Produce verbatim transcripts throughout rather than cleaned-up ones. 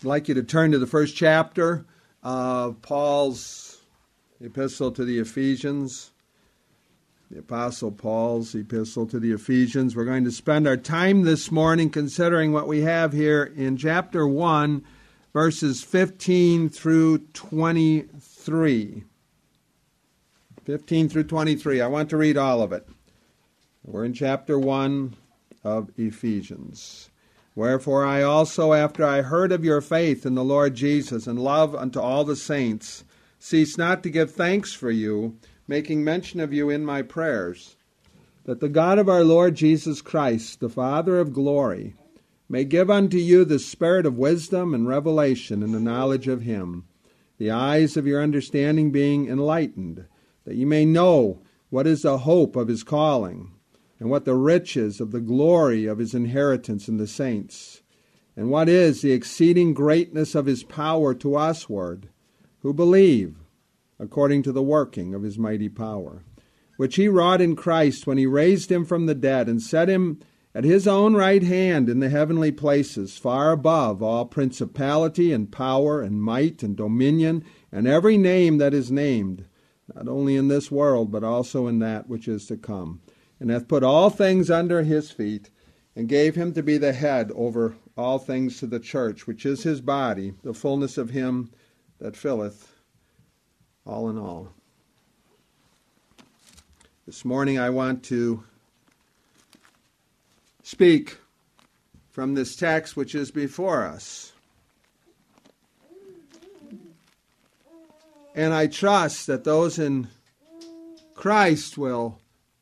I'd like you to turn to the first chapter of Paul's epistle to the Ephesians. The Apostle Paul's epistle to the Ephesians. We're going to spend our time this morning considering what we have here in chapter one, verses fifteen through twenty-three. fifteen through twenty-three. I want to read all of it. We're in chapter one of Ephesians. Wherefore I also, after I heard of your faith in the Lord Jesus and love unto all the saints, cease not to give thanks for you, making mention of you in my prayers, that the God of our Lord Jesus Christ, the Father of glory, may give unto you the spirit of wisdom and revelation in the knowledge of him, the eyes of your understanding being enlightened, that you may know what is the hope of his calling, and what the riches of the glory of his inheritance in the saints, and what is the exceeding greatness of his power to usward, who believe, according to the working of his mighty power, which he wrought in Christ when he raised him from the dead, and set him at his own right hand in the heavenly places, far above all principality and power and might and dominion, and every name that is named, not only in this world, but also in that which is to come, and hath put all things under his feet, and gave him to be the head over all things to the church, which is his body, the fullness of him that filleth all in all. This morning I want to speak from this text which is before us. And I trust that those in Christ will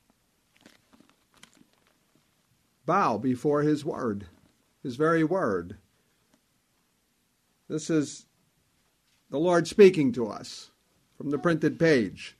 bow before his word, his very word. This is the Lord speaking to us from the printed page.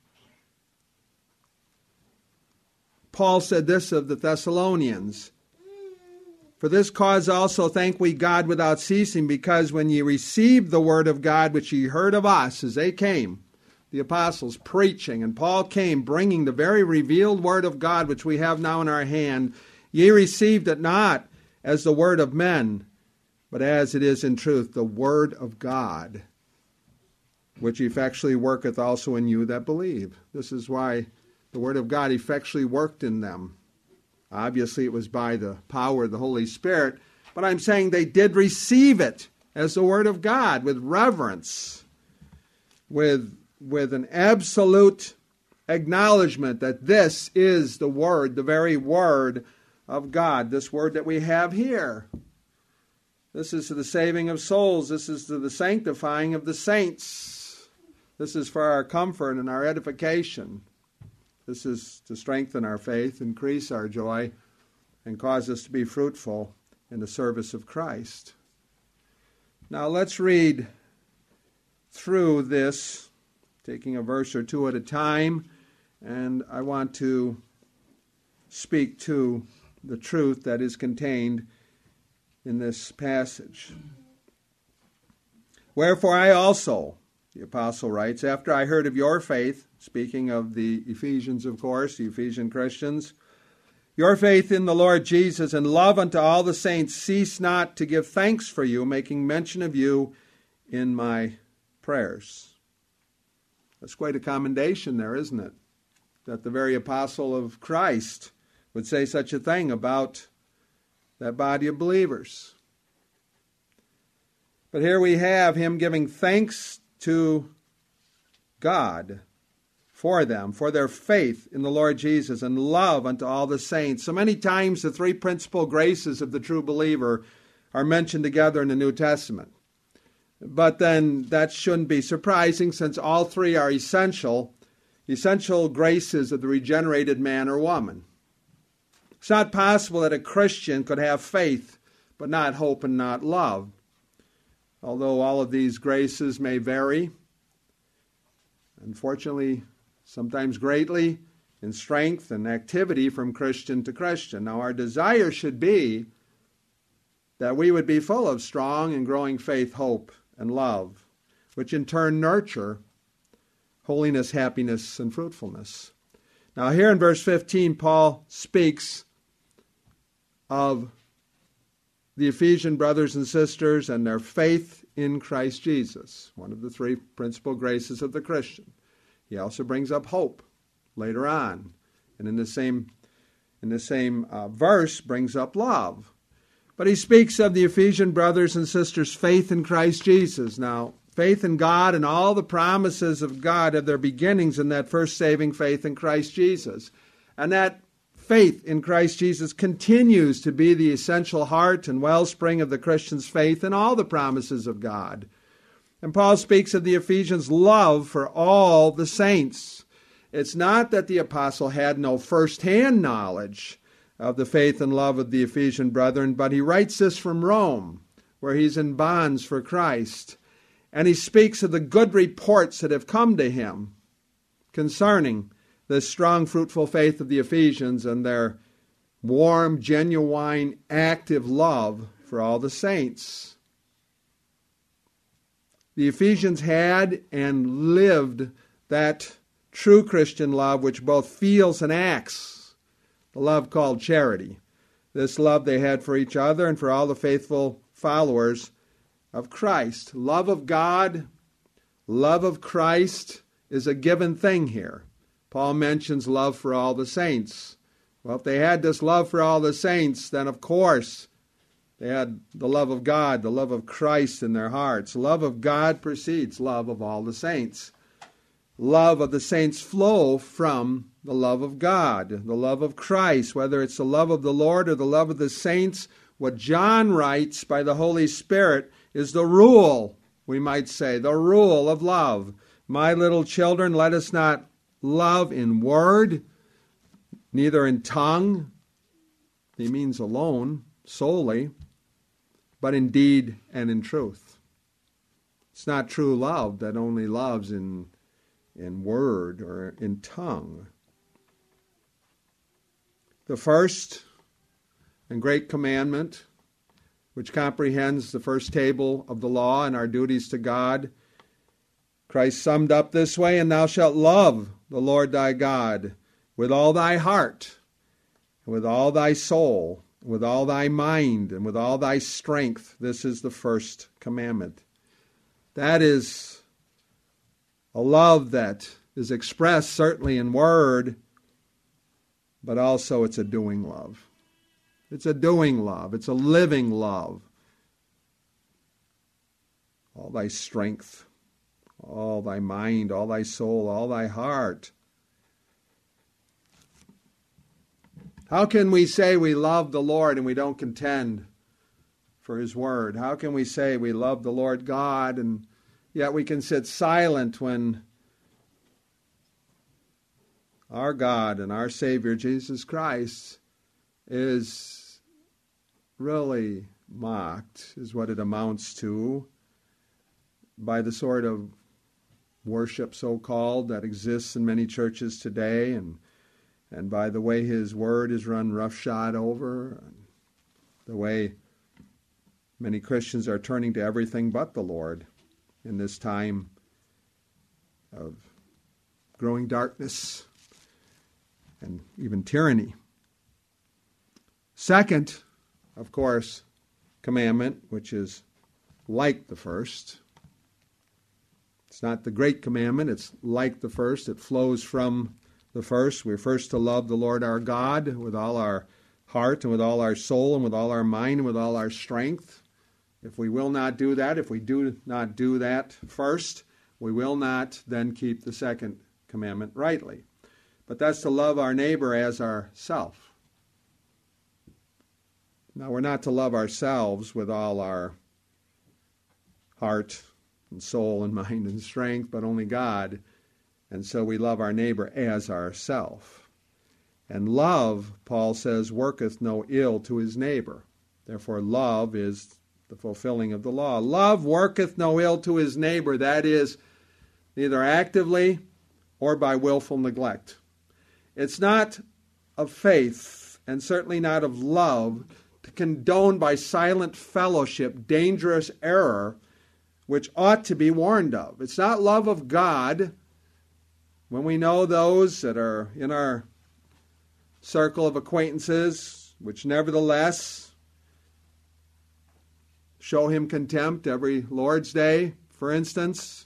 Paul said this of the Thessalonians, for this cause also thank we God without ceasing, because when ye received the word of God which ye heard of us, as they came, the apostles preaching, and Paul came bringing the very revealed word of God which we have now in our hand, ye received it not as the word of men, but as it is in truth the word of God, which effectually worketh also in you that believe. This is why the word of God effectually worked in them. Obviously it was by the power of the Holy Spirit, but I'm saying they did receive it as the word of God with reverence, with, with an absolute acknowledgement that this is the word, the very word of God, this word that we have here. This is to the saving of souls. This is to the sanctifying of the saints. This is for our comfort and our edification. This is to strengthen our faith, increase our joy, and cause us to be fruitful in the service of Christ. Now let's read through this, taking a verse or two at a time, and I want to speak to the truth that is contained in this passage. Wherefore I also, the apostle writes, after I heard of your faith, speaking of the Ephesians, of course, the Ephesian Christians, your faith in the Lord Jesus and love unto all the saints, cease not to give thanks for you, making mention of you in my prayers. That's quite a commendation there, isn't it? That the very apostle of Christ would say such a thing about that body of believers. But here we have him giving thanks to God for them, for their faith in the Lord Jesus and love unto all the saints. So many times the three principal graces of the true believer are mentioned together in the New Testament. But then that shouldn't be surprising, since all three are essential, essential graces of the regenerated man or woman. It's not possible that a Christian could have faith but not hope and not love. Although all of these graces may vary, unfortunately, sometimes greatly, in strength and activity from Christian to Christian. Now, our desire should be that we would be full of strong and growing faith, hope, and love, which in turn nurture holiness, happiness, and fruitfulness. Now, here in verse fifteen, Paul speaks of the Ephesian brothers and sisters and their faith in Christ Jesus, one of the three principal graces of the Christian. He also brings up hope later on, and in the same in the same uh, verse brings up love. But he speaks of the Ephesian brothers and sisters' faith in Christ Jesus. Now, faith in God and all the promises of God have their beginnings in that first saving faith in Christ Jesus. And that faith in Christ Jesus continues to be the essential heart and wellspring of the Christian's faith in all the promises of God. And Paul speaks of the Ephesians' love for all the saints. It's not that the apostle had no first-hand knowledge of the faith and love of the Ephesian brethren, but he writes this from Rome, where he's in bonds for Christ. And he speaks of the good reports that have come to him concerning the strong, fruitful faith of the Ephesians and their warm, genuine, active love for all the saints. The Ephesians had and lived that true Christian love which both feels and acts, the love called charity. This love they had for each other and for all the faithful followers of Christ. Love of God, love of Christ is a given thing here. Paul mentions love for all the saints. Well, if they had this love for all the saints, then of course they had the love of God, the love of Christ in their hearts. Love of God precedes love of all the saints. Love of the saints flow from the love of God, the love of Christ, whether it's the love of the Lord or the love of the saints. What John writes by the Holy Spirit is the rule, we might say, the rule of love. My little children, let us not love in word, neither in tongue, he means alone, solely, but in deed and in truth. It's not true love that only loves in, in word or in tongue. The first and great commandment, which comprehends the first table of the law and our duties to God, Christ summed up this way, and thou shalt love the Lord thy God with all thy heart, and with all thy soul, with all thy mind, and with all thy strength. This is the first commandment. That is a love that is expressed certainly in word, but also it's a doing love. It's a doing love. It's a living love. All thy strength, all thy mind, all thy soul, all thy heart. How can we say we love the Lord and we don't contend for his word? How can we say we love the Lord God and yet we can sit silent when our God and our Savior Jesus Christ is really mocked, is what it amounts to, by the sort of worship, so-called, that exists in many churches today, and and by the way his word is run roughshod over, and the way many Christians are turning to everything but the Lord in this time of growing darkness and even tyranny. Second, of course, commandment, which is like the first. It's not the great commandment, it's like the first. It flows from the first. We're first to love the Lord our God with all our heart and with all our soul and with all our mind and with all our strength. If we will not do that, if we do not do that first, we will not then keep the second commandment rightly. But that's to love our neighbor as ourself. Now, we're not to love ourselves with all our heart and soul and mind and strength, but only God. And so we love our neighbor as ourself. And love, Paul says, worketh no ill to his neighbor. Therefore, love is the fulfilling of the law. Love worketh no ill to his neighbor. That is, neither actively or by willful neglect. It's not of faith, and certainly not of love, to condone by silent fellowship dangerous error which ought to be warned of. It's not love of God when we know those that are in our circle of acquaintances, which nevertheless show him contempt every Lord's Day, for instance,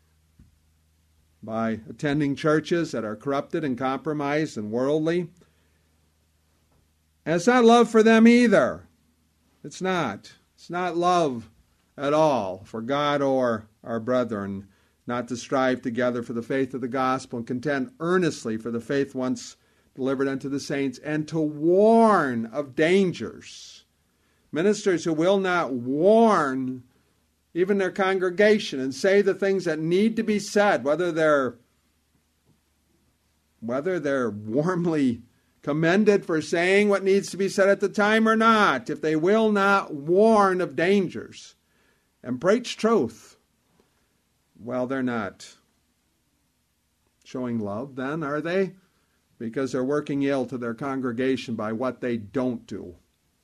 by attending churches that are corrupted and compromised and worldly. And it's not love for them either. It's not. It's not love at all for God or our brethren, not to strive together for the faith of the gospel and contend earnestly for the faith once delivered unto the saints, and to warn of dangers. Ministers who will not warn even their congregation and say the things that need to be said, whether they're whether they're warmly commended for saying what needs to be said at the time or not, if they will not warn of dangers and preach truth, well, they're not showing love then, are they? Because they're working ill to their congregation by what they don't do.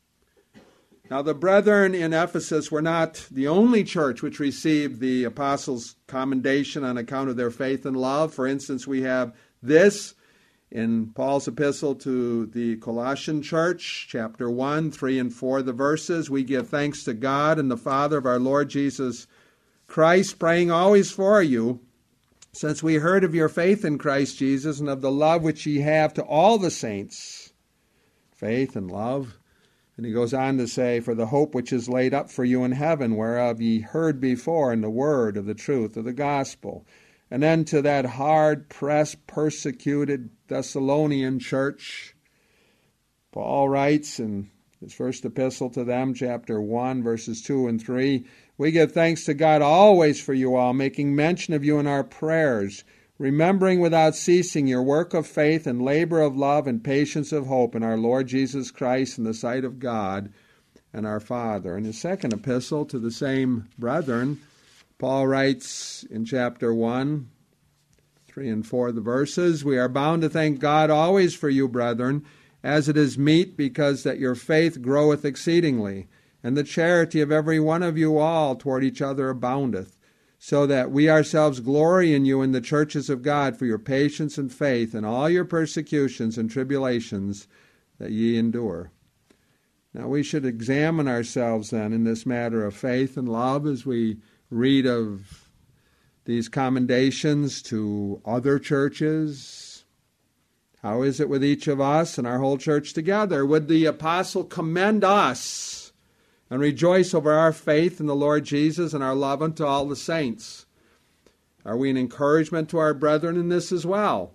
Now, the brethren in Ephesus were not the only church which received the apostles' commendation on account of their faith and love. For instance, we have this in Paul's epistle to the Colossian church, chapter one, three and four, the verses. We give thanks to God and the Father of our Lord Jesus Christ, praying always for you, since we heard of your faith in Christ Jesus and of the love which ye have to all the saints. Faith and love. And he goes on to say, for the hope which is laid up for you in heaven, whereof ye heard before in the word of the truth of the gospel. And then to that hard-pressed, persecuted Thessalonian church, Paul writes in his first epistle to them, chapter one, verses two and three, we give thanks to God always for you all, making mention of you in our prayers, remembering without ceasing your work of faith and labor of love and patience of hope in our Lord Jesus Christ in the sight of God and our Father. In his second epistle to the same brethren, Paul writes in chapter one, three and four, the verses, we are bound to thank God always for you, brethren, as it is meet, because that your faith groweth exceedingly, and the charity of every one of you all toward each other aboundeth, so that we ourselves glory in you in the churches of God for your patience and faith in all your persecutions and tribulations that ye endure. Now we should examine ourselves then in this matter of faith and love as we read of these commendations to other churches. How is it with each of us and our whole church together? Would the apostle commend us and rejoice over our faith in the Lord Jesus and our love unto all the saints? Are we an encouragement to our brethren in this as well?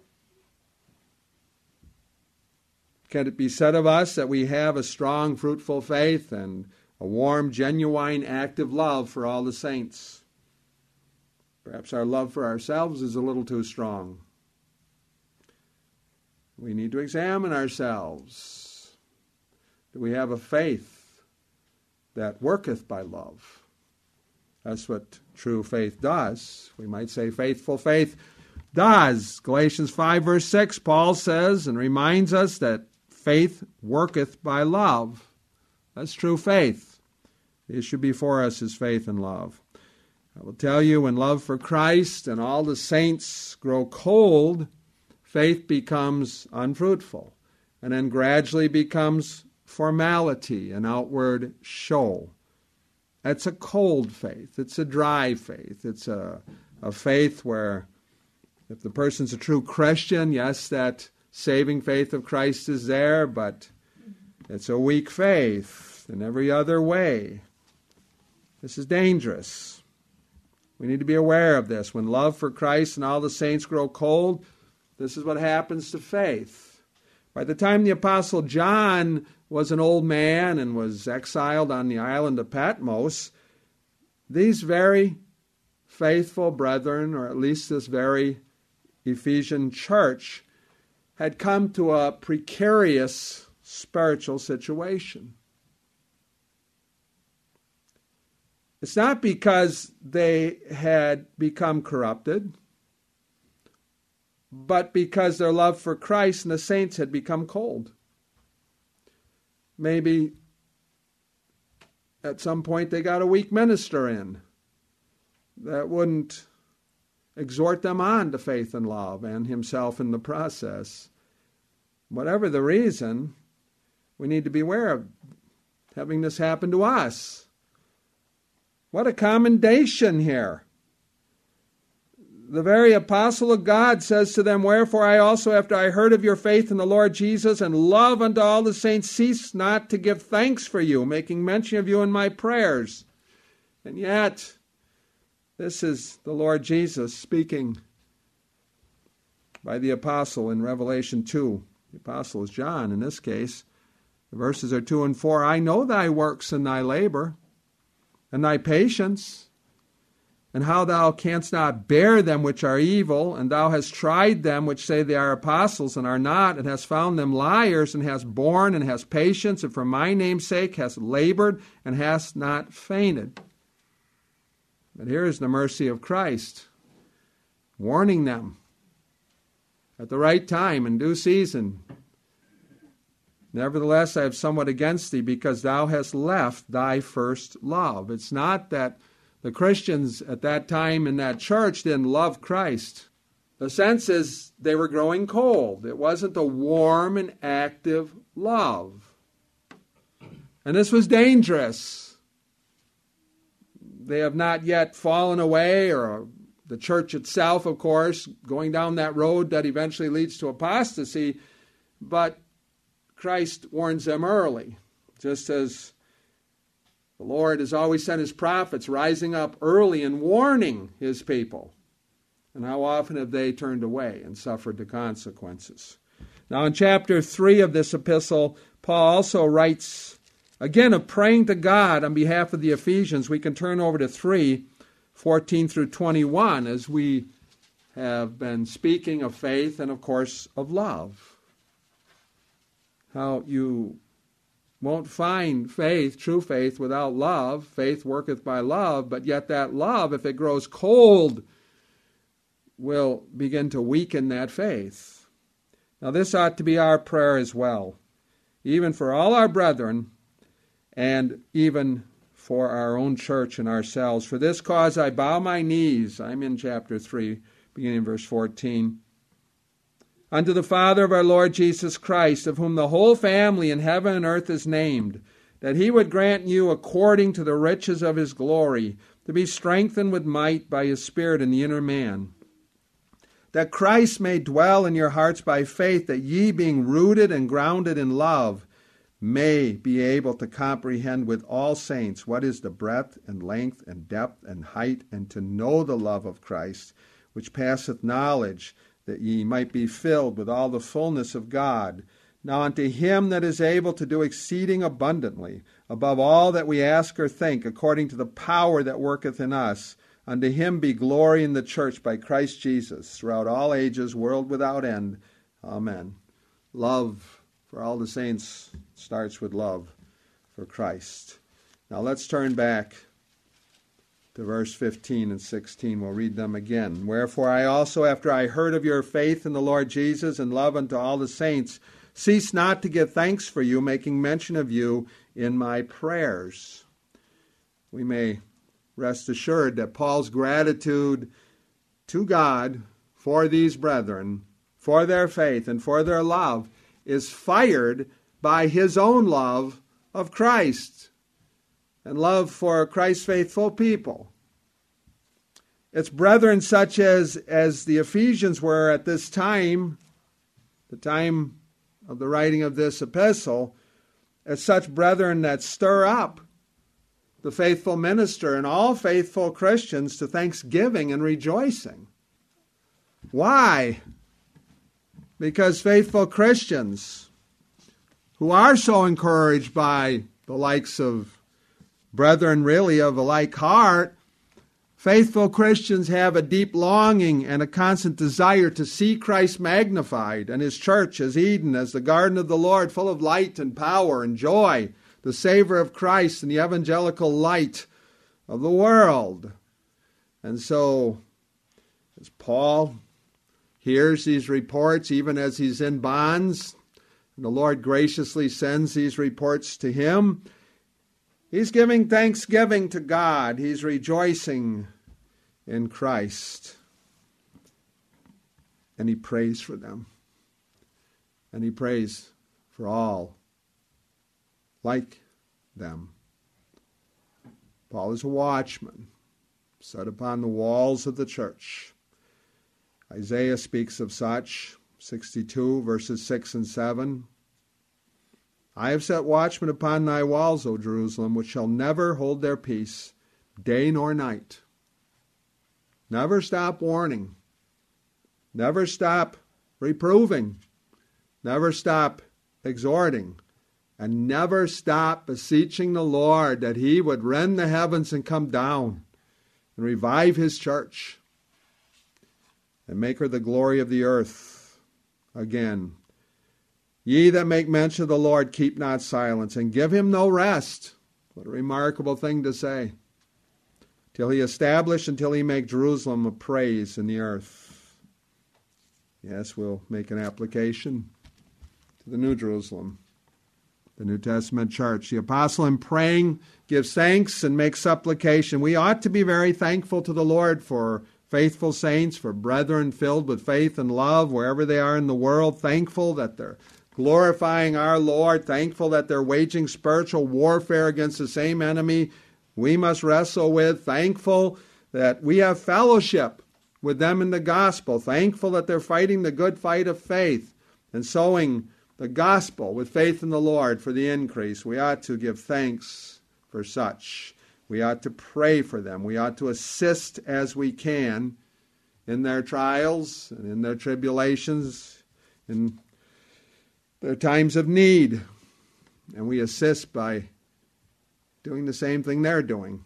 Can it be said of us that we have a strong, fruitful faith and a warm, genuine, active love for all the saints? Perhaps our love for ourselves is a little too strong. We need to examine ourselves. Do we have a faith that worketh by love? That's what true faith does. We might say faithful faith does. Galatians five, verse six, Paul says and reminds us that faith worketh by love. That's true faith. The issue before us is faith and love. I will tell you, when love for Christ and all the saints grow cold, faith becomes unfruitful, and then gradually becomes formality, an outward show. That's a cold faith. It's a dry faith. It's a, a faith where if the person's a true Christian, yes, that saving faith of Christ is there, but it's a weak faith in every other way. This is dangerous. We need to be aware of this. When love for Christ and all the saints grow cold, this is what happens to faith. By the time the Apostle John was an old man and was exiled on the island of Patmos, these very faithful brethren, or at least this very Ephesian church, had come to a precarious spiritual situation. It's not because they had become corrupted, but because their love for Christ and the saints had become cold. Maybe at some point they got a weak minister in that wouldn't exhort them on to faith and love, and himself in the process. Whatever the reason, we need to be aware of having this happen to us. What a commendation here. The very apostle of God says to them, "Wherefore I also, after I heard of your faith in the Lord Jesus and love unto all the saints, cease not to give thanks for you, making mention of you in my prayers." And yet, this is the Lord Jesus speaking by the apostle in Revelation two. The apostle is John in this case. The verses are two and four. "I know thy works and thy labor, and thy patience, and how thou canst not bear them which are evil, and thou hast tried them which say they are apostles and are not, and hast found them liars, and hast borne and hast patience, and for my name's sake hast labored and hast not fainted." But here is the mercy of Christ, warning them at the right time, in due season. "Nevertheless, I have somewhat against thee, because thou hast left thy first love." It's not that the Christians at that time in that church didn't love Christ. The sense is they were growing cold. It wasn't a warm and active love. And this was dangerous. They have not yet fallen away, or the church itself, of course, going down that road that eventually leads to apostasy. But Christ warns them early, just as the Lord has always sent his prophets rising up early and warning his people. And how often have they turned away and suffered the consequences? Now in chapter three of this epistle, Paul also writes, again, of praying to God on behalf of the Ephesians. We can turn over to three, fourteen through twenty-one, as we have been speaking of faith and, of course, of love. How you won't find faith, true faith, without love. Faith worketh by love, but yet that love, if it grows cold, will begin to weaken that faith. Now this ought to be our prayer as well, even for all our brethren, and even for our own church and ourselves. "For this cause I bow my knees," I'm in chapter three, beginning in verse fourteen, "unto the Father of our Lord Jesus Christ, of whom the whole family in heaven and earth is named, that he would grant you, according to the riches of his glory, to be strengthened with might by his Spirit in the inner man, that Christ may dwell in your hearts by faith, that ye, being rooted and grounded in love, may be able to comprehend with all saints what is the breadth and length and depth and height, and to know the love of Christ, which passeth knowledge, that ye might be filled with all the fullness of God. Now unto him that is able to do exceeding abundantly, above all that we ask or think, according to the power that worketh in us, unto him be glory in the church by Christ Jesus, throughout all ages, world without end. Amen." Love for all the saints starts with love for Christ. Now let's turn back to verse fifteen and sixteen. We'll read them again. "Wherefore I also, after I heard of your faith in the Lord Jesus and love unto all the saints, cease not to give thanks for you, making mention of you in my prayers." We may rest assured that Paul's gratitude to God for these brethren, for their faith and for their love, is fired by his own love of Christ and love for Christ's faithful people. It's brethren such as, as the Ephesians were at this time, the time of the writing of this epistle, as such brethren that stir up the faithful minister and all faithful Christians to thanksgiving and rejoicing. Why? Because faithful Christians who are so encouraged by the likes of brethren really of a like heart, faithful Christians have a deep longing and a constant desire to see Christ magnified and his church as Eden, as the garden of the Lord, full of light and power and joy, the savor of Christ and the evangelical light of the world. And so, as Paul hears these reports, even as he's in bonds, and the Lord graciously sends these reports to him, he's giving thanksgiving to God. He's rejoicing in Christ. And he prays for them. And he prays for all like them. Paul is a watchman set upon the walls of the church. Isaiah speaks of such, sixty-two, verses six and seven. I have set watchmen upon thy walls, O Jerusalem, which shall never hold their peace, day nor night. Never stop warning. Never stop reproving. Never stop exhorting. And never stop beseeching the Lord that he would rend the heavens and come down and revive his church and make her the glory of the earth again. Ye that make mention of the Lord, keep not silence, and give him no rest. What a remarkable thing to say. Till he establish, until he make Jerusalem a praise in the earth. Yes, we'll make an application to the New Jerusalem, the New Testament church. The apostle in praying gives thanks and makes supplication. We ought to be very thankful to the Lord for faithful saints, for brethren filled with faith and love wherever they are in the world, thankful that they're glorifying our Lord, thankful that they're waging spiritual warfare against the same enemy we must wrestle with, thankful that we have fellowship with them in the gospel, thankful that they're fighting the good fight of faith and sowing the gospel with faith in the Lord for the increase. We ought to give thanks for such. We ought to pray for them. We ought to assist as we can in their trials and in their tribulations, in their times of need. And we assist by doing the same thing they're doing,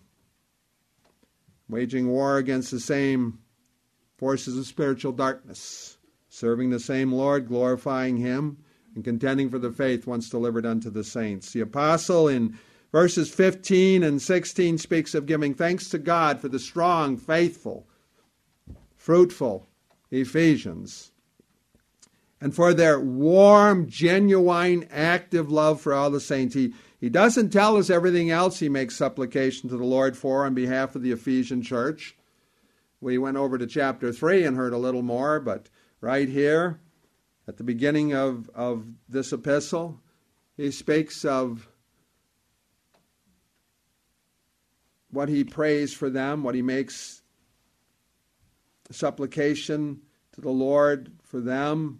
waging war against the same forces of spiritual darkness, serving the same Lord, glorifying him, and contending for the faith once delivered unto the saints. The apostle in verses fifteen and sixteen speaks of giving thanks to God for the strong, faithful, fruitful Ephesians, and for their warm, genuine, active love for all the saints. He, he doesn't tell us everything else he makes supplication to the Lord for on behalf of the Ephesian church. We went over to chapter three and heard a little more, but right here, at the beginning of, of this epistle, he speaks of what he prays for them, what he makes supplication to the Lord for them.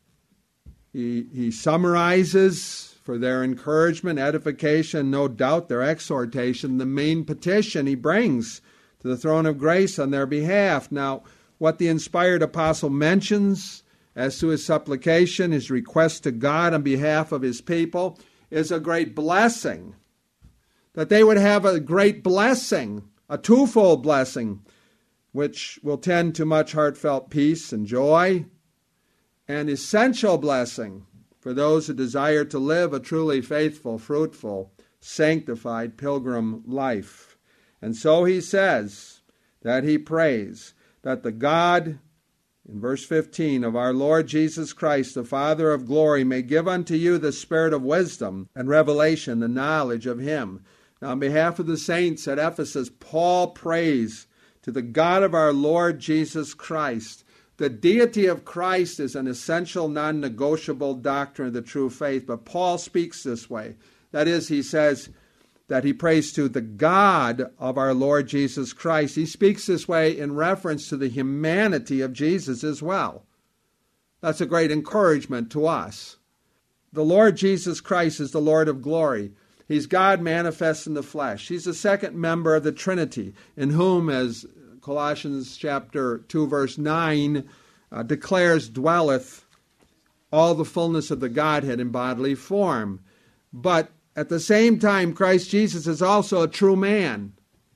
He, he summarizes for their encouragement, edification, no doubt their exhortation, the main petition he brings to the throne of grace on their behalf. Now, what the inspired apostle mentions as to his supplication, his request to God on behalf of his people, is a great blessing. That they would have a great blessing, a twofold blessing, which will tend to much heartfelt peace and joy, an essential blessing for those who desire to live a truly faithful, fruitful, sanctified pilgrim life. And so he says that he prays that the God, in verse fifteen, of our Lord Jesus Christ, the Father of glory, may give unto you the spirit of wisdom and revelation, the knowledge of him. Now, on behalf of the saints at Ephesus, Paul prays to the God of our Lord Jesus Christ. The deity of Christ is an essential, non-negotiable doctrine of the true faith, but Paul speaks this way. That is, he says that he prays to the God of our Lord Jesus Christ. He speaks this way in reference to the humanity of Jesus as well. That's a great encouragement to us. The Lord Jesus Christ is the Lord of glory. He's God manifest in the flesh. He's the second member of the Trinity, in whom, as Colossians chapter two, verse nine uh, declares, dwelleth all the fullness of the Godhead in bodily form. But at the same time, Christ Jesus is also a true man.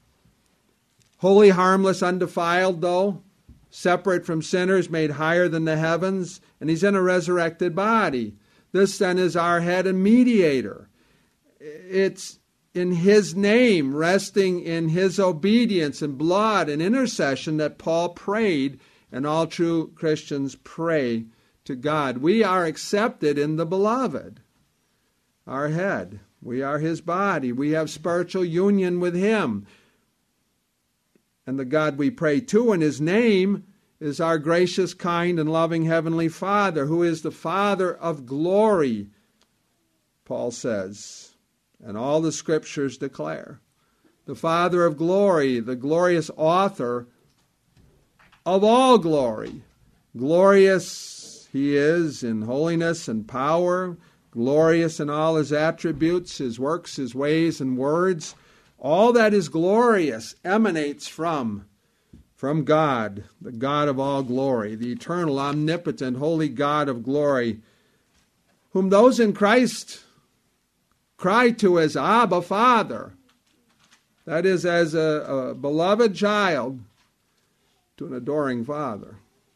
Holy, harmless, undefiled, though, separate from sinners, made higher than the heavens, and he's in a resurrected body. This then is our head and mediator. It's in his name, resting in his obedience and blood and intercession, that Paul prayed, and all true Christians pray to God. We are accepted in the beloved, our head. We are his body. We have spiritual union with him. And the God we pray to in his name is our gracious, kind, and loving Heavenly Father, who is the Father of glory, Paul says. And all the Scriptures declare the Father of glory, the glorious author of all glory. Glorious he is in holiness and power, glorious in all his attributes, his works, his ways, and words. All that is glorious emanates from, from God, the God of all glory, the eternal, omnipotent, holy God of glory, whom those in Christ cry to as Abba, Father. That is, as a, a beloved child to an adoring Father.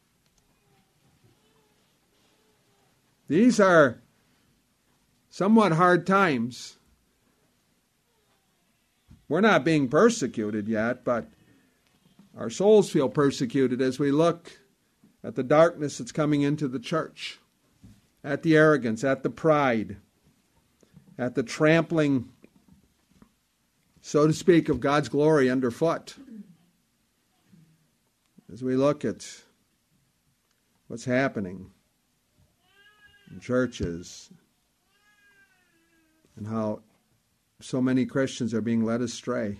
These are somewhat hard times. We're not being persecuted yet, but our souls feel persecuted as we look at the darkness that's coming into the church, at the arrogance, at the pride, at the trampling, so to speak, of God's glory underfoot. As we look at what's happening in churches and how so many Christians are being led astray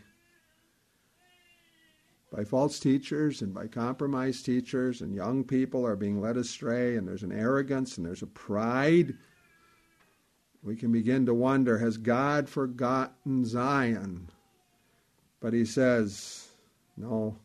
by false teachers and by compromised teachers, and young people are being led astray, and there's an arrogance and there's a pride. We can begin to wonder, has God forgotten Zion? But he says, no,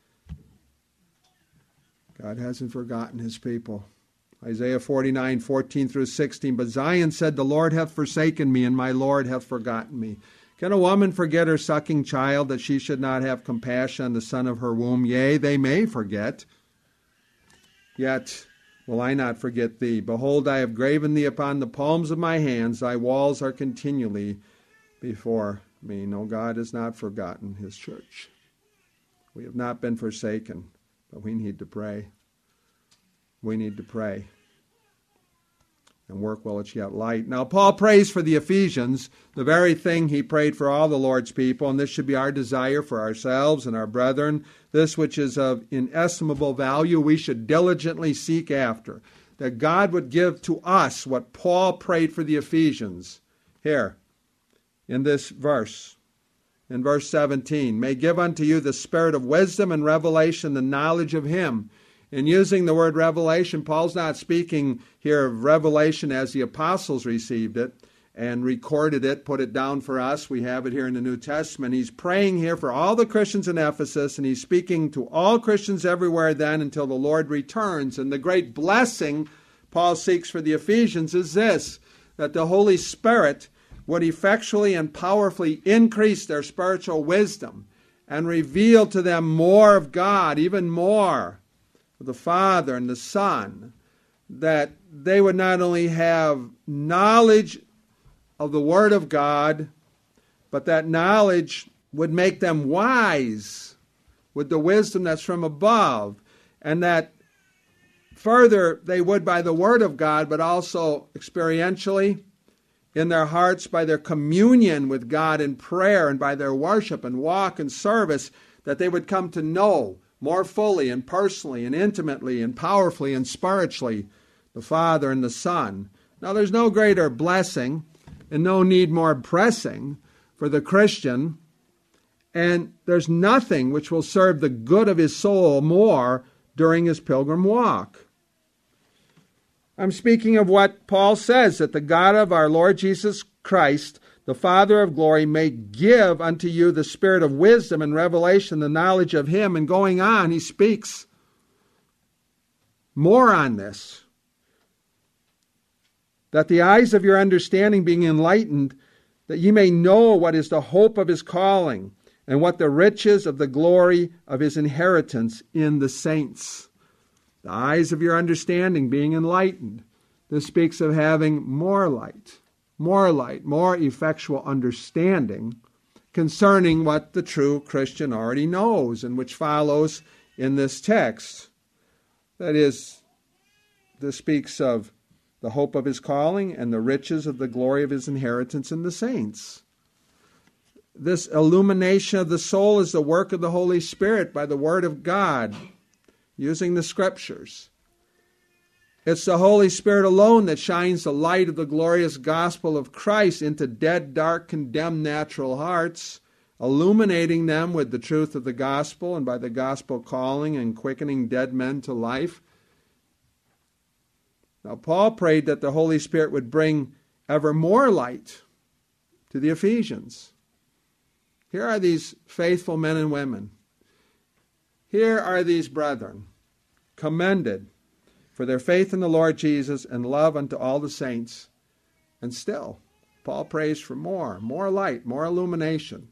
God hasn't forgotten his people. Isaiah forty-nine, fourteen through sixteen, but Zion said, the Lord hath forsaken me, and my Lord hath forgotten me. Can a woman forget her sucking child, that she should not have compassion on the son of her womb? Yea, they may forget. Yet will I not forget thee. Behold, I have graven thee upon the palms of my hands. Thy walls are continually before me. No, God has not forgotten his church. We have not been forsaken, but we need to pray. We need to pray and work while it's yet light. Now, Paul prays for the Ephesians, the very thing he prayed for all the Lord's people, and this should be our desire for ourselves and our brethren. This which is of inestimable value, we should diligently seek after, that God would give to us what Paul prayed for the Ephesians. Here, in this verse, in verse seventeen, may give unto you the spirit of wisdom and revelation, the knowledge of him. In using the word revelation, Paul's not speaking here of revelation as the apostles received it and recorded it, put it down for us. We have it here in the New Testament. He's praying here for all the Christians in Ephesus, and he's speaking to all Christians everywhere then until the Lord returns. And the great blessing Paul seeks for the Ephesians is this, that the Holy Spirit would effectually and powerfully increase their spiritual wisdom and reveal to them more of God, even more the Father and the Son, that they would not only have knowledge of the Word of God, but that knowledge would make them wise with the wisdom that's from above, and that further they would by the Word of God, but also experientially in their hearts by their communion with God in prayer and by their worship and walk and service, that they would come to know more fully and personally and intimately and powerfully and spiritually the Father and the Son. Now, there's no greater blessing and no need more pressing for the Christian, and there's nothing which will serve the good of his soul more during his pilgrim walk. I'm speaking of what Paul says, that the God of our Lord Jesus Christ, the Father of glory, may give unto you the spirit of wisdom and revelation, the knowledge of him. And going on, he speaks more on this. That the eyes of your understanding being enlightened, that ye may know what is the hope of his calling, and what the riches of the glory of his inheritance in the saints. The eyes of your understanding being enlightened. This speaks of having more light. More light, more effectual understanding concerning what the true Christian already knows, and which follows in this text. That is, this speaks of the hope of his calling and the riches of the glory of his inheritance in the saints. This illumination of the soul is the work of the Holy Spirit by the Word of God, using the Scriptures. It's the Holy Spirit alone that shines the light of the glorious gospel of Christ into dead, dark, condemned natural hearts, illuminating them with the truth of the gospel, and by the gospel calling and quickening dead men to life. Now, Paul prayed that the Holy Spirit would bring ever more light to the Ephesians. Here are these faithful men and women. Here are these brethren, commended for their faith in the Lord Jesus and love unto all the saints. And still, Paul prays for more, more light, more illumination.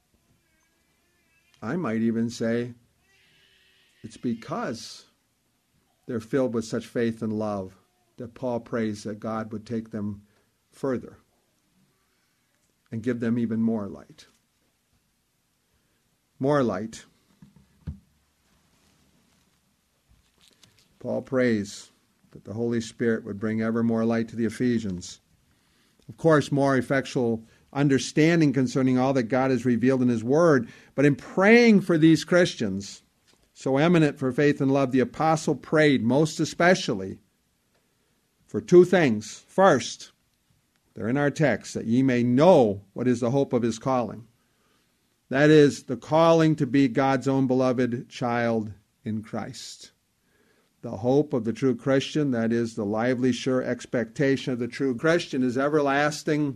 I might even say it's because they're filled with such faith and love that Paul prays that God would take them further and give them even more light. More light. Paul prays that the Holy Spirit would bring ever more light to the Ephesians. Of course, more effectual understanding concerning all that God has revealed in His Word. But in praying for these Christians, so eminent for faith and love, the apostle prayed most especially for two things. First, they're in our text, that ye may know what is the hope of His calling. That is, the calling to be God's own beloved child in Christ. The hope of the true Christian, that is, the lively, sure expectation of the true Christian, is everlasting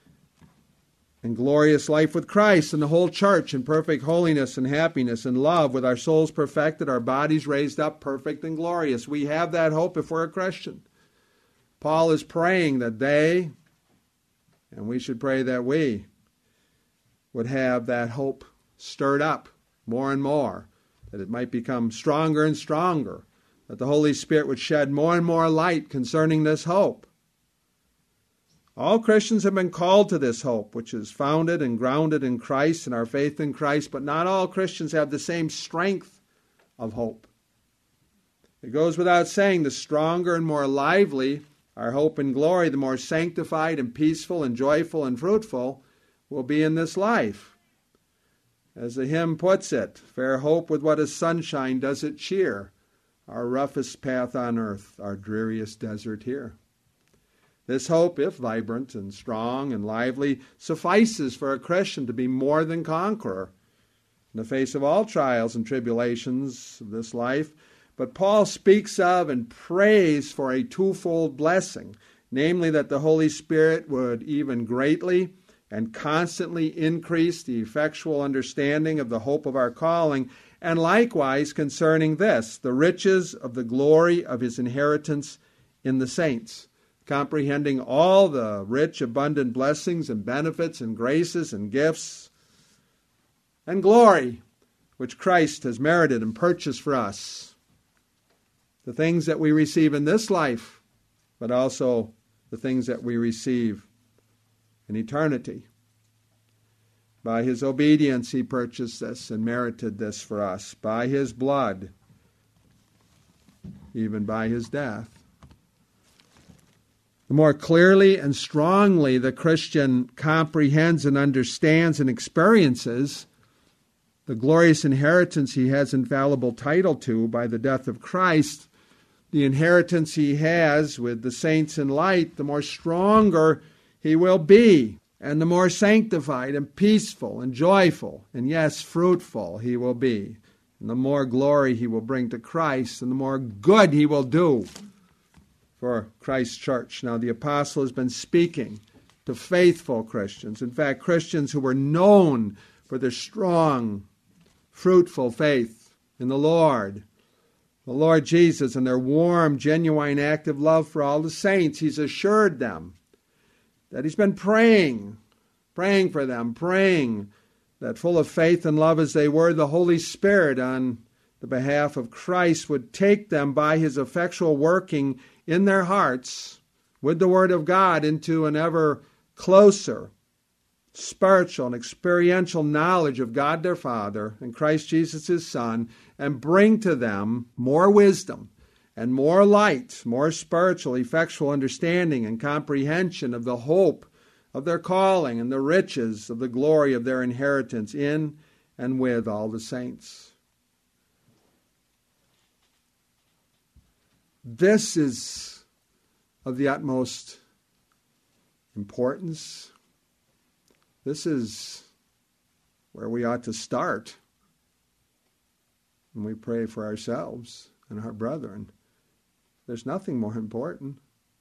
and glorious life with Christ and the whole church in perfect holiness and happiness and love, with our souls perfected, our bodies raised up perfect and glorious. We have that hope if we're a Christian. Paul is praying that they, and we should pray that we, would have that hope stirred up more and more, that it might become stronger and stronger, that the Holy Spirit would shed more and more light concerning this hope. All Christians have been called to this hope, which is founded and grounded in Christ and our faith in Christ, but not all Christians have the same strength of hope. It goes without saying, the stronger and more lively our hope and glory, the more sanctified and peaceful and joyful and fruitful will be in this life. As the hymn puts it, fair hope with what is sunshine does it cheer, our roughest path on earth, our dreariest desert here. This hope, if vibrant and strong and lively, suffices for a Christian to be more than conqueror in the face of all trials and tribulations of this life. But Paul speaks of and prays for a twofold blessing, namely that the Holy Spirit would even greatly and constantly increase the effectual understanding of the hope of our calling, and likewise concerning this, the riches of the glory of His inheritance in the saints, comprehending all the rich, abundant blessings and benefits and graces and gifts and glory which Christ has merited and purchased for us. The things that we receive in this life, but also the things that we receive in eternity. By His obedience He purchased this and merited this for us. By His blood, even by His death. The more clearly and strongly the Christian comprehends and understands and experiences the glorious inheritance he has infallible title to by the death of Christ, the inheritance he has with the saints in light, the more stronger he will be, and the more sanctified and peaceful and joyful, and yes, fruitful he will be. And the more glory he will bring to Christ, and the more good he will do for Christ's church. Now, the apostle has been speaking to faithful Christians. In fact, Christians who were known for their strong, fruitful faith in the Lord, the Lord Jesus, and their warm, genuine, active love for all the saints. He's assured them that He's been praying, praying for them, praying that full of faith and love as they were, the Holy Spirit on the behalf of Christ would take them by His effectual working in their hearts with the Word of God into an ever closer spiritual and experiential knowledge of God their Father and Christ Jesus His Son, and bring to them more wisdom and more light, more spiritual, effectual understanding and comprehension of the hope of their calling and the riches of the glory of their inheritance in and with all the saints. This is of the utmost importance. This is where we ought to start when we pray for ourselves and our brethren. There's nothing more important.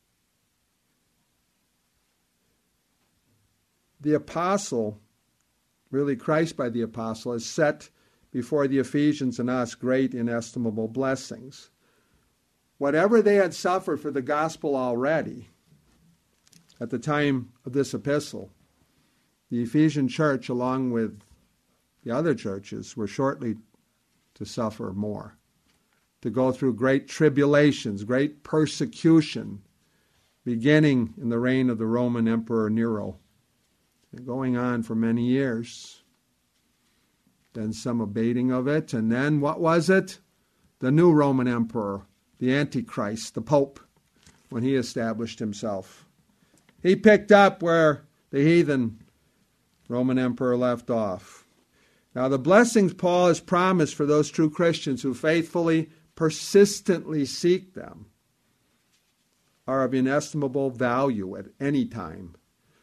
The apostle, really Christ by the apostle, has set before the Ephesians and us great inestimable blessings. Whatever they had suffered for the gospel already, at the time of this epistle, the Ephesian church, along with the other churches, were shortly to suffer more, to go through great tribulations, great persecution, beginning in the reign of the Roman Emperor Nero, and going on for many years. Then some abating of it, and then what was it? The new Roman Emperor, the Antichrist, the Pope, when he established himself. He picked up where the heathen Roman Emperor left off. Now the blessings Paul has promised for those true Christians who faithfully, persistently seek them are of inestimable value at any time.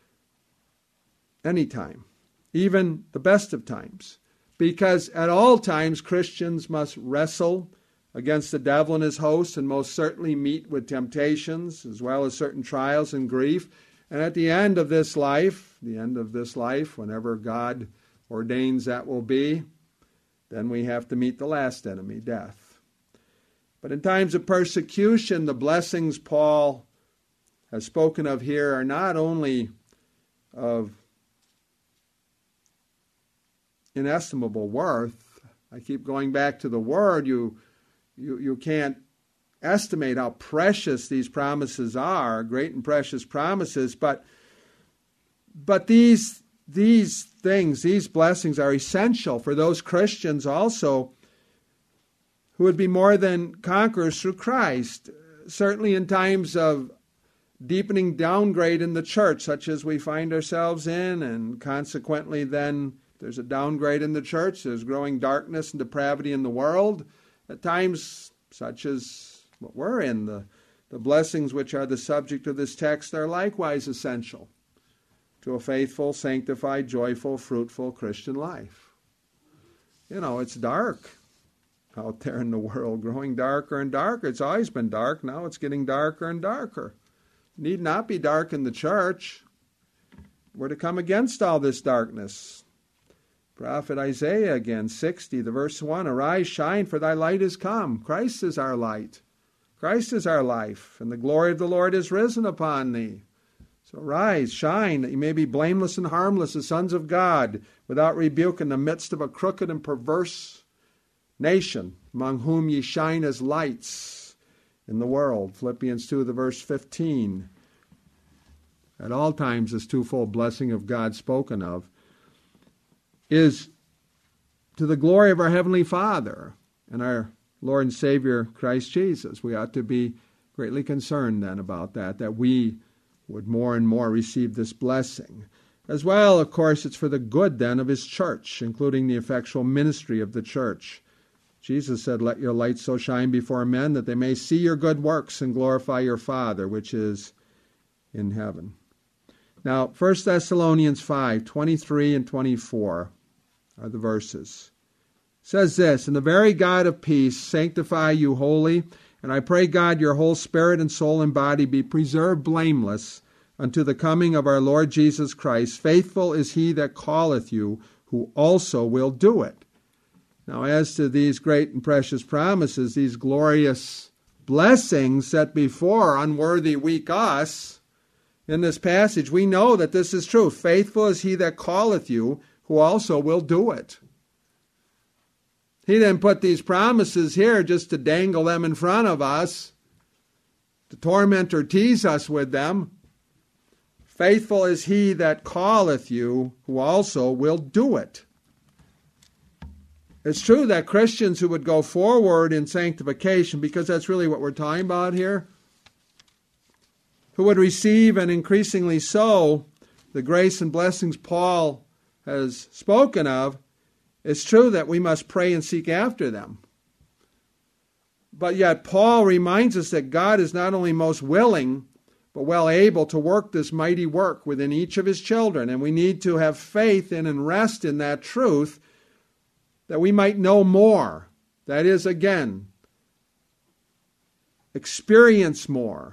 Any time. Even the best of times. Because at all times Christians must wrestle against the devil and his hosts, and most certainly meet with temptations as well as certain trials and grief. And at the end of this life, the end of this life, whenever God ordains that will be, then we have to meet the last enemy, death. But in times of persecution, the blessings Paul has spoken of here are not only of inestimable worth. I keep going back to the word. You, you, you can't estimate how precious these promises are, great and precious promises, but but these these things, these blessings are essential for those Christians also who would be more than conquerors through Christ, certainly in times of deepening downgrade in the church, such as we find ourselves in, and consequently then there's a downgrade in the church, there's growing darkness and depravity in the world. At times such as what we're in, the, the blessings which are the subject of this text are likewise essential to a faithful, sanctified, joyful, fruitful Christian life. You know, it's dark out there in the world, growing darker and darker. It's always been dark. Now it's getting darker and darker. It need not be dark in the church. We're to come against all this darkness. Prophet Isaiah again, sixty, the verse one, arise, shine, for thy light is come. Christ is our light. Christ is our life, and the glory of the Lord is risen upon thee. So rise, shine, that you may be blameless and harmless, the sons of God, without rebuke in the midst of a crooked and perverse nation, among whom ye shine as lights in the world. Philippians two, the verse fifteen. At all times this twofold blessing of God spoken of is to the glory of our Heavenly Father and our Lord and Savior Christ Jesus. We ought to be greatly concerned then about that, that we would more and more receive this blessing. As well, of course, it's for the good then of His church, including the effectual ministry of the church. Jesus said, let your light so shine before men that they may see your good works and glorify your Father, which is in heaven. Now, First Thessalonians five, twenty-three and twenty-four are the verses. It says this, and the very God of peace sanctify you wholly, and I pray God your whole spirit and soul and body be preserved blameless unto the coming of our Lord Jesus Christ. Faithful is he that calleth you, who also will do it. Now, as to these great and precious promises, these glorious blessings set before unworthy, weak us, in this passage, we know that this is true. Faithful is he that calleth you, who also will do it. He didn't put these promises here just to dangle them in front of us, to torment or tease us with them. Faithful is he that calleth you, who also will do it. It's true that Christians who would go forward in sanctification, because that's really what we're talking about here, who would receive, and increasingly so, the grace and blessings Paul has spoken of, it's true that we must pray and seek after them. But yet Paul reminds us that God is not only most willing, but well able to work this mighty work within each of his children. And we need to have faith in and rest in that truth that we might know more. That is, again, experience more,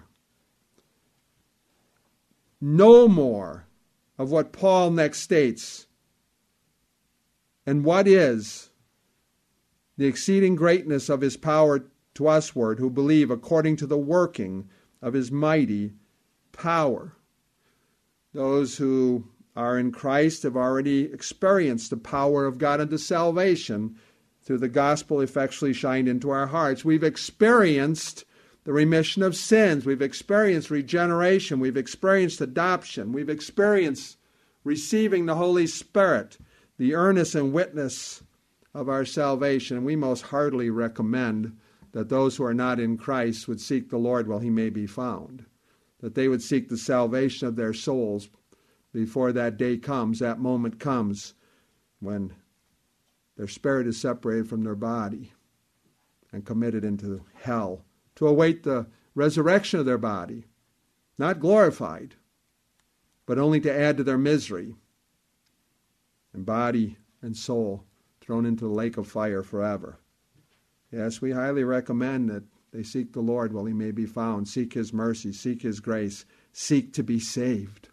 know more of what Paul next states. And what is the exceeding greatness of his power to usward who believe according to the working of his mighty power. Those who are in Christ have already experienced the power of God unto salvation through the gospel effectually shined into our hearts. We've experienced the remission of sins. We've experienced regeneration. We've experienced adoption. We've experienced receiving the Holy Spirit, the earnest and witness of our salvation. And we most heartily recommend that those who are not in Christ would seek the Lord while he may be found, that they would seek the salvation of their souls before that day comes, that moment comes when their spirit is separated from their body and committed into hell to await the resurrection of their body, not glorified, but only to add to their misery, and body and soul thrown into the lake of fire forever. Yes, we highly recommend that they seek the Lord while he may be found, seek his mercy, seek his grace, seek to be saved.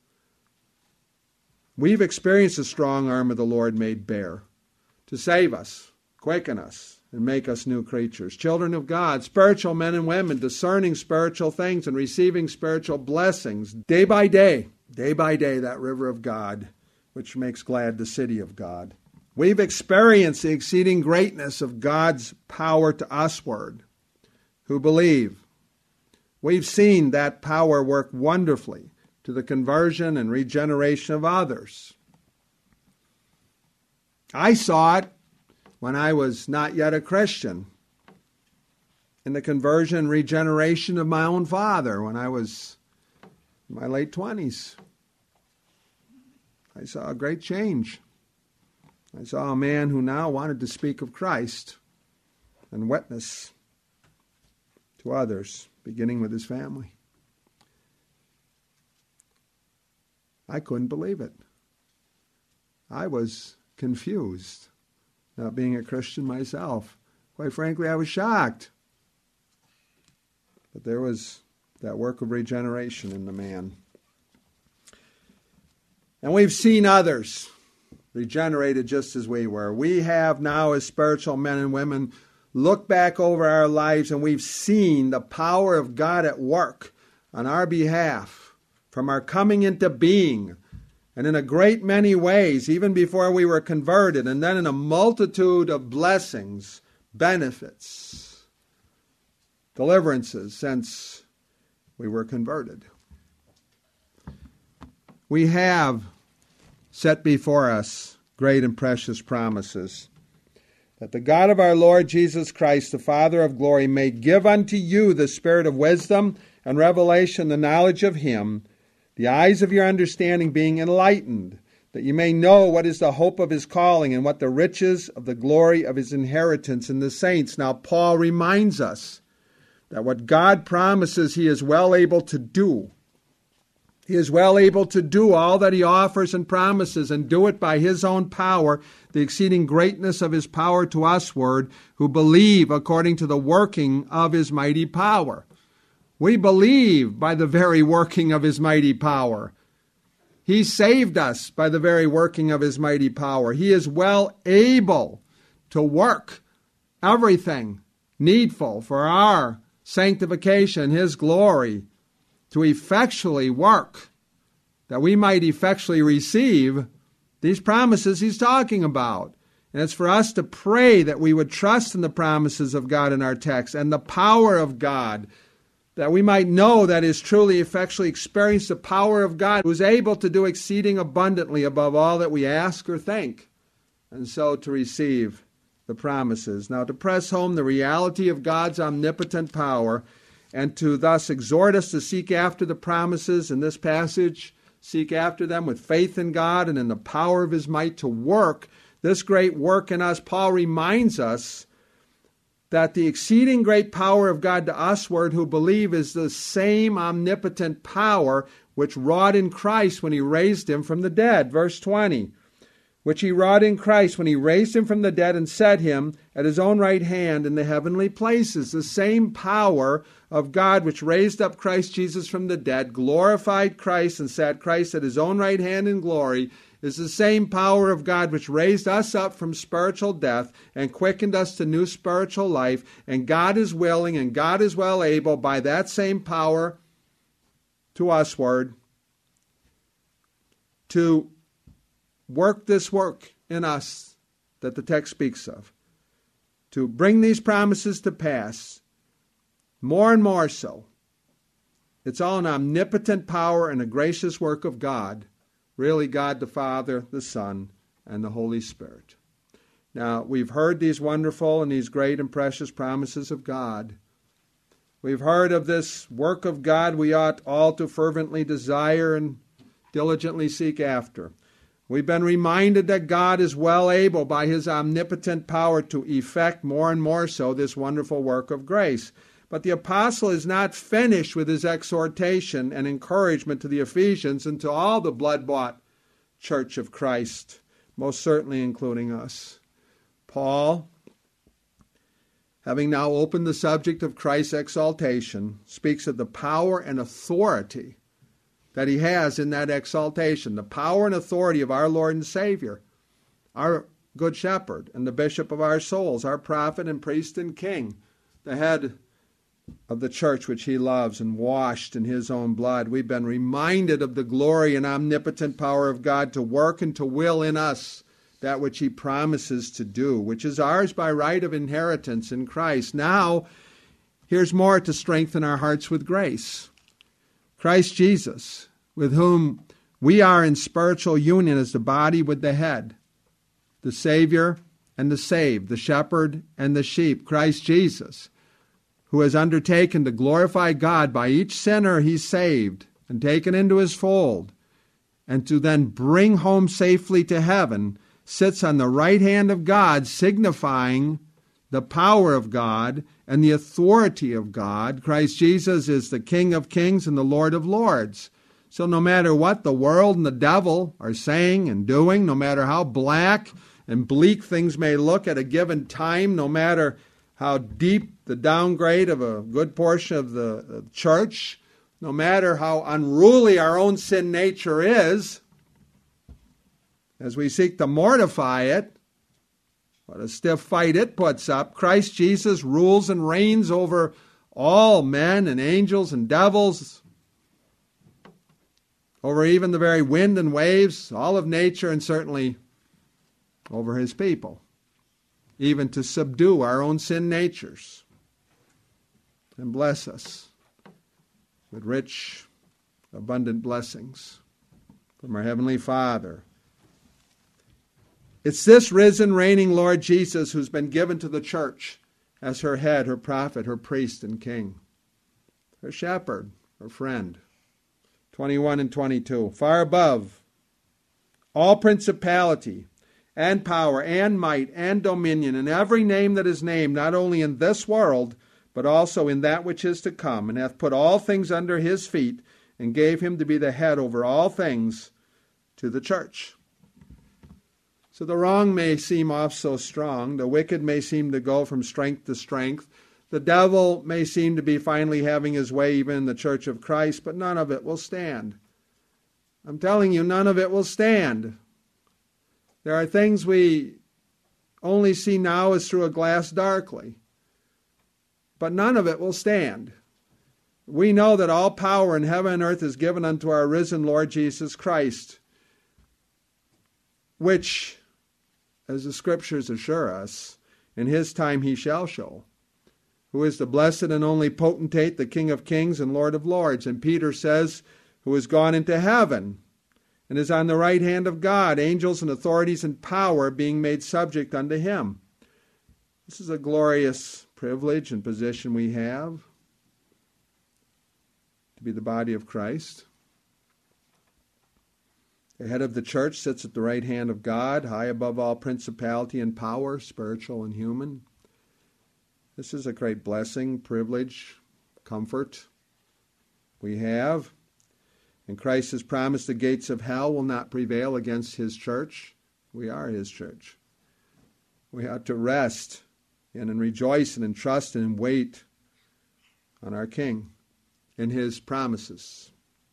We've experienced the strong arm of the Lord made bare to save us, quicken us, and make us new creatures. Children of God, spiritual men and women, discerning spiritual things and receiving spiritual blessings. Day by day, day by day, that river of God, which makes glad the city of God. We've experienced the exceeding greatness of God's power to usward, who believe. We've seen that power work wonderfully to the conversion and regeneration of others. I saw it when I was not yet a Christian, in the conversion and regeneration of my own father when I was in my late twenties. I saw a great change. I saw a man who now wanted to speak of Christ and witness to others, beginning with his family. I couldn't believe it. I was confused, not being a Christian myself. Quite frankly, I was shocked. But there was that work of regeneration in the man. And we've seen others regenerated just as we were. We have now, as spiritual men and women, looked back over our lives and we've seen the power of God at work on our behalf from our coming into being, and in a great many ways, even before we were converted, and then in a multitude of blessings, benefits, deliverances since we were converted. We have set before us great and precious promises, that the God of our Lord Jesus Christ, the Father of glory, may give unto you the spirit of wisdom and revelation, the knowledge of him, the eyes of your understanding being enlightened, that you may know what is the hope of his calling and what the riches of the glory of his inheritance in the saints. Now, Paul reminds us that what God promises he is well able to do. He is well able to do all that he offers and promises, and do it by his own power, the exceeding greatness of his power to usward, who believe according to the working of his mighty power. We believe by the very working of his mighty power. He saved us by the very working of his mighty power. He is well able to work everything needful for our sanctification, his glory, to effectually work, that we might effectually receive these promises he's talking about. And it's for us to pray that we would trust in the promises of God in our text and the power of God, that we might know that is truly effectually experienced the power of God, who is able to do exceeding abundantly above all that we ask or think, and so to receive the promises. Now, to press home the reality of God's omnipotent power, and to thus exhort us to seek after the promises in this passage, seek after them with faith in God and in the power of his might to work this great work in us, Paul reminds us that the exceeding great power of God to usward who believe is the same omnipotent power which wrought in Christ when he raised him from the dead. Verse twenty, which he wrought in Christ when he raised him from the dead and set him at his own right hand in the heavenly places. The same power of God which raised up Christ Jesus from the dead, glorified Christ and sat Christ at his own right hand in glory, is the same power of God which raised us up from spiritual death and quickened us to new spiritual life. And God is willing and God is well able by that same power to usward to work this work in us that the text speaks of, to bring these promises to pass more and more so. It's all an omnipotent power and a gracious work of God, really God the Father, the Son, and the Holy Spirit. Now, we've heard these wonderful and these great and precious promises of God. We've heard of this work of God we ought all to fervently desire and diligently seek after. We've been reminded that God is well able by his omnipotent power to effect more and more so this wonderful work of grace. But the apostle is not finished with his exhortation and encouragement to the Ephesians and to all the blood-bought church of Christ, most certainly including us. Paul, having now opened the subject of Christ's exaltation, speaks of the power and authority that he has in that exaltation, the power and authority of our Lord and Savior, our Good Shepherd and the Bishop of our souls, our prophet and priest and king, the head of the church which he loves and washed in his own blood. We've been reminded of the glory and omnipotent power of God to work and to will in us that which he promises to do, which is ours by right of inheritance in Christ. Now, here's more to strengthen our hearts with grace. Christ Jesus, with whom we are in spiritual union as the body with the head, the Savior and the saved, the shepherd and the sheep, Christ Jesus, who has undertaken to glorify God by each sinner he saved and taken into his fold, and to then bring home safely to heaven, sits on the right hand of God, signifying the power of God and the authority of God. Christ Jesus is the King of kings and the Lord of lords. So no matter what the world and the devil are saying and doing, no matter how black and bleak things may look at a given time, no matter how deep the downgrade of a good portion of the church, no matter how unruly our own sin nature is, as we seek to mortify it, what a stiff fight it puts up, Christ Jesus rules and reigns over all men and angels and devils, over even the very wind and waves, all of nature, and certainly over his people, even to subdue our own sin natures and bless us with rich, abundant blessings from our Heavenly Father. It's this risen, reigning Lord Jesus who's been given to the church as her head, her prophet, her priest and king, her shepherd, her friend. twenty-one and twenty-two. Far above all principality and power and might and dominion and every name that is named, not only in this world, but also in that which is to come, and hath put all things under his feet, and gave him to be the head over all things to the church. So the wrong may seem off so strong, the wicked may seem to go from strength to strength, the devil may seem to be finally having his way even in the church of Christ, but none of it will stand. I'm telling you, none of it will stand. There are things we only see now as through a glass darkly, but none of it will stand. We know that all power in heaven and earth is given unto our risen Lord Jesus Christ, which, as the Scriptures assure us, in his time he shall show, who is the blessed and only potentate, the King of kings and Lord of lords. And Peter says, who is gone into heaven and is on the right hand of God, angels and authorities and power being made subject unto him. This is a glorious privilege and position we have, to be the body of Christ. The head of the church sits at the right hand of God, high above all principality and power, spiritual and human. This is a great blessing, privilege, comfort we have. And Christ has promised the gates of hell will not prevail against his church. We are his church. We ought to rest in and rejoice in and trust in and wait on our King and his promises.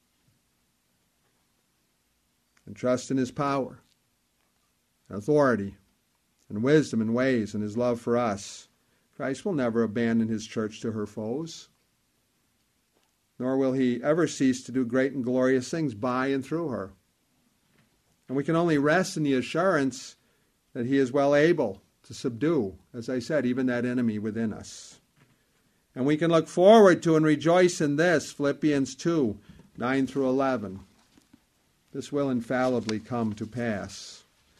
And trust in his power, authority, and wisdom and ways and his love for us. Christ will never abandon his church to her foes, nor will he ever cease to do great and glorious things by and through her. And we can only rest in the assurance that he is well able to subdue, as I said, even that enemy within us. And we can look forward to and rejoice in this, Philippians two, nine through eleven. This will infallibly come to pass.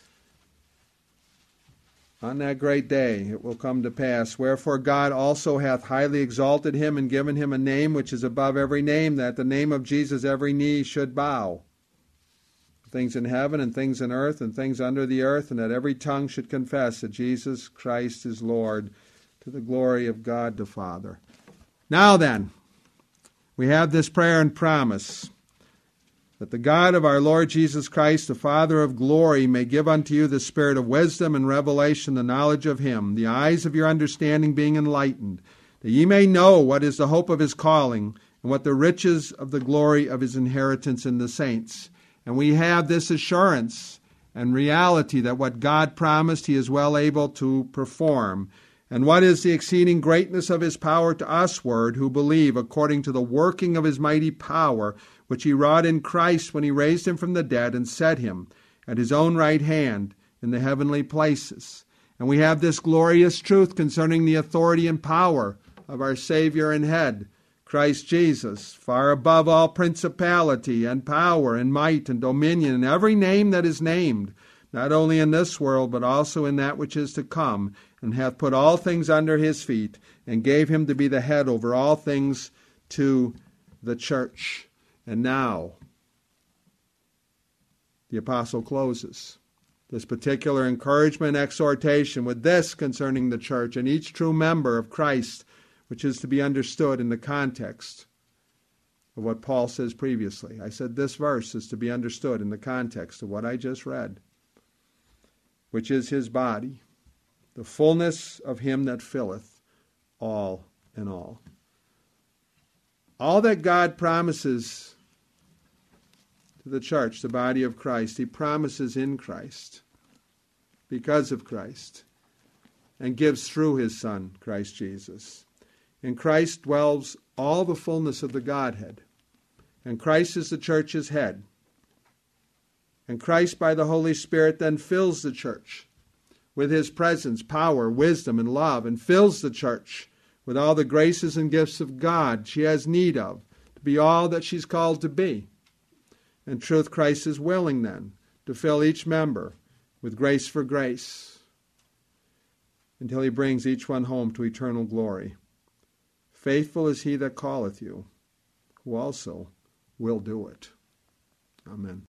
On that great day it will come to pass, wherefore God also hath highly exalted him and given him a name which is above every name, that the name of Jesus every knee should bow, things in heaven and things in earth and things under the earth, and that every tongue should confess that Jesus Christ is Lord, to the glory of God the Father. Now then, we have this prayer and promise, that the God of our Lord Jesus Christ, the Father of glory, may give unto you the spirit of wisdom and revelation, the knowledge of him, the eyes of your understanding being enlightened, that ye may know what is the hope of his calling, and what the riches of the glory of his inheritance in the saints. And we have this assurance and reality that what God promised he is well able to perform. And what is the exceeding greatness of his power to usward, who believe, according to the working of his mighty power, which he wrought in Christ when he raised him from the dead and set him at his own right hand in the heavenly places. And we have this glorious truth concerning the authority and power of our Savior and Head, Christ Jesus, far above all principality and power and might and dominion and every name that is named, not only in this world, but also in that which is to come, and hath put all things under his feet, and gave him to be the head over all things to the church. And now, the apostle closes this particular encouragement and exhortation with this concerning the church and each true member of Christ, which is to be understood in the context of what Paul says previously. I said this verse is to be understood in the context of what I just read, which is his body, the fullness of him that filleth all in all. All that God promises to the church, the body of Christ, he promises in Christ, because of Christ, and gives through his Son, Christ Jesus. In Christ dwells all the fullness of the Godhead, and Christ is the church's head. And Christ, by the Holy Spirit, then fills the church with his presence, power, wisdom, and love, and fills the church with all the graces and gifts of God she has need of to be all that she's called to be. In truth, Christ is willing then to fill each member with grace for grace until he brings each one home to eternal glory. Faithful is he that calleth you, who also will do it. Amen.